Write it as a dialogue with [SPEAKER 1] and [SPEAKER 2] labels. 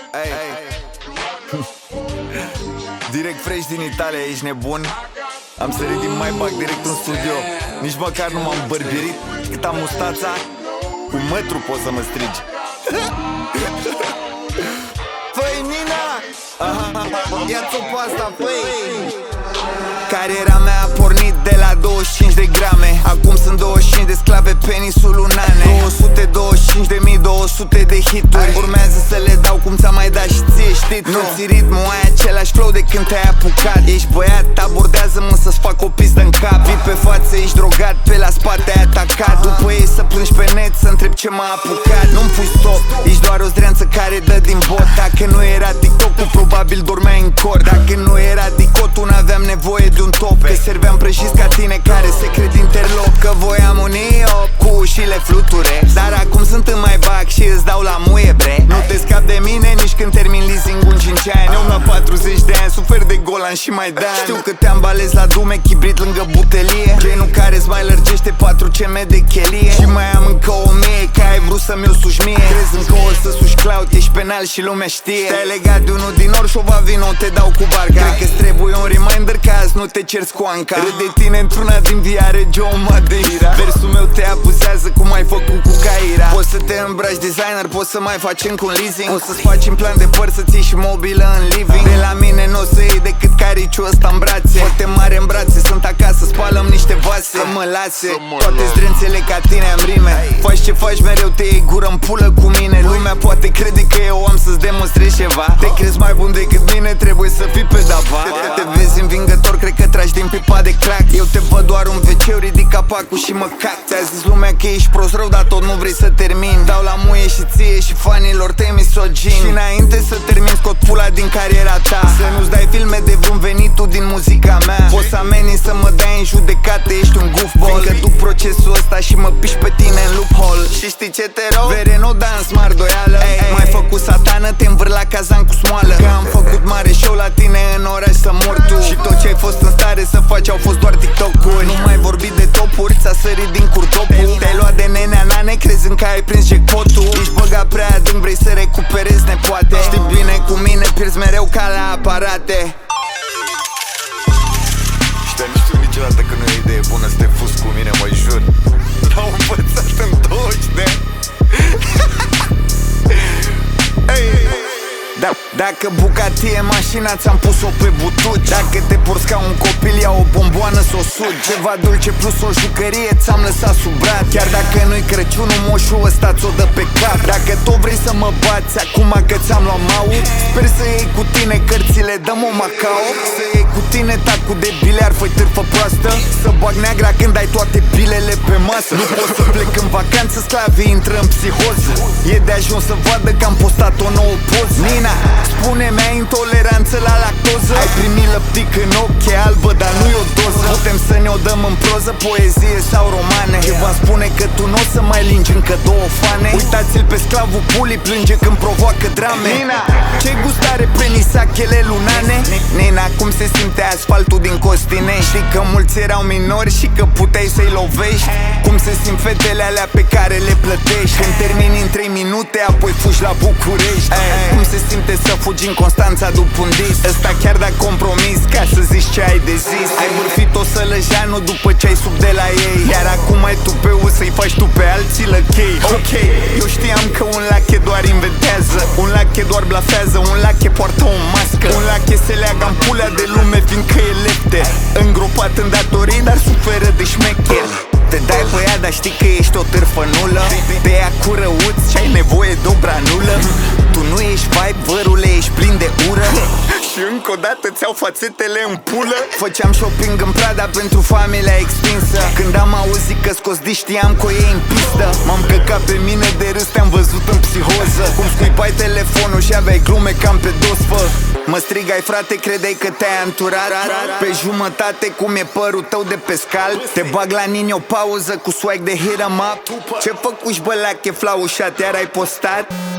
[SPEAKER 1] Direct fresh din Italia, ești nebun? Am sărit din Maybach direct în studio. Nici măcar nu m-am bărbierit. Cât am mustața, cu metru poți să mă strigi. Făi, Nina! Ia-ți-o pe asta, făi! Cariera mea a pornit de la 25 de grame. Acum sunt 25 de sclave, penisul lunane. 225.200 de hituri. Urmează să le dau cum ți-am mai dat și ție, știi tu. Nu ți ritmul, ai același flow de când te-ai apucat. Ești băiat, abordează-mă să-ți fac o pistă în cap. Vii pe față, ești drogat, pe la spate ai atacat. După ei să plângi pe net, să întreb ce m-a apucat. Nu-mi pui stop, ești doar o zdreanță care dă din bot. Dacă nu era TikTok-ul, probabil dormeai în cor. Dacă nu era dicotul, n-aveam nevoie de un top. Că serveam prăjiți ca tine care se cred interloc. Că voiam un iop cu ușile fluture. Dar acum sunt în Maybach și îți dau la muie, bre. Nu te scapi de mine nici când termin leasing-ul în 5 ani. Eu la 40 de ani sufer de Golan și Maidan. Știu că te-am balez la dume, chibrit lângă butelie. Genul care-ți mai lărgește 4 cm de chelie. Și mai am încă 1000, că ai vrut să mi-o suși mie. Crezi încă o să suși clout, ești penal și lumea știe. Te-ai legat de unul din Orșova, vino, te dau cu barca. Cred că-ți trebuie un reminder că azi nu te ceri cu Anca. Râd de tine într-una din viare, Joe Madeira. Versul meu te abuzează cum ai făcut cu Caira. Poți să te îmbraci designer, poți să mai faci încă un leasing. O să-ți faci în plan de păr, să-ți iei și mobilă în living. De la mine n-o să iei decât cariciul ăsta în brațe. Foarte mare în brațe, sunt acasă, spală-mi niște vase. Să mă lase, toate zdrențele ca tine am rime. Faci ce faci mereu, te iei gură în pulă cu mine. Lumea poate crede că eu am să-ți demonstrez ceva. Te crezi mai bun decât mine, trebuie să fii pe dava. Te vezi învingător, cred că tragi din pipa de crack. Eu te văd doar un wc, ridic capacul și mă cac. Ți-a zis lumea că ești prost rău, dar tot nu vrei să termin. Dau la muie și ție și fanilor tăi misogini. Și înainte să termin scot pula din cariera ta. Să nu-ți dai filme de vreun venitul din muzica mea. Poți să ameninți să mă dai în judecată, ești un goofball. Fiindcă duc procesul ăsta și mă piși pe tine în loophole. Și știi ce te rog? Vere no dans, mardoială. M-ai făcut satană, te învârt la cazan cu smoală. Că am făcut mare show la tine în oraș să mor tu. Și tot ce ai fost în stare să faci au fost doar TikTok-uri. Nu mai vorbi de topuri, ți-a sărit din curtopul. Te-ai luat de nenea nane, crezând că ai prins jackpot-ul. Ești băgat prea adânc, vrei să recuperezi nepoate. Știi bine cu mine, pierzi mereu ca la aparate. Știi, nu știu niciodată că nu e o idee bună să te fuzi cu mine, mă jur. L-au învățat în 20 de ani. Dacă bucatie mașina ți-am pus-o pe butuci. Dacă te porți ca un copil, ia o bomboană s-o sugi. Ceva dulce plus o jucărie ți-am lăsat sub brad. Chiar dacă nu-i Crăciunul, moșul ăsta ți-o dă pe cap. Dacă tot vrei să mă bați acum că ți-am luat mau, sper să iei cu tine cărțile, dăm o Macao. Să iei cu tine tacul de biliard, fă-i târfă proastă. Să bag neagra când ai toate bilele pe masă. Nu pot să plec în vacanță, sclavii intră în psihoză. E de ajuns să vadă că am postat o nouă poză. Nina, spune-mi, ai intoleranță la lactoză? Ai primit lăptic în ochi, e albă, dar nu-i o doză. Putem să ne-o dăm în proză, poezie sau romane. Ce v-am spune că tu n-o să mai lingi încă 2 fane. Uitați-l pe sclavul pulii, plânge când provoacă drame. Nina, ce gust are penisachele lunane? Nina, cum se simte asfaltul din Costine? Știi că mulți erau minori și că puteai să-i lovești? Cum se simt fetele alea pe care le plătești? Când termini în 3 minute, apoi fugi la București. Cum se simte să fugi în Constanța după un dis? Ăsta chiar da compromis, ca să zici ce ai de zis. Ai vârfit-o sălăjeanu după ce ai sub de la ei. Iar acum ai tupeu să-i faci tu pe alții lăchei. Ok, eu știam că un lache doar inventează, un lache doar blafează, un lache poartă o mască, un lache se leagă în pulea de lume fiindcă e lepte. Îngropat în datorii, dar suferă de șmecher. Te dai pe ea, dar știi că ești o târfă nulă. Te ia cu răuți și ai nevoie de o branulă. Tu nu ești vibe, vărule, ești plin de ură. Și încă o dată ți-au fațetele în pulă. Făceam shopping în Prada pentru familia extinsă. Când am auzit că scoți diși, știam că o iei în pistă. M-am căcat pe mine de râs, te-am văzut în psihoză. Cum scuipai telefonul și aveai glume cam pe dos, fă. Mă strigai frate, credeai că te-ai anturat pe jumătate, cum e părul tău de pe scal. Te bag la nini o pauză cu swag de hit 'em up. Ce făcuși bă lache flaușat, iar ai postat?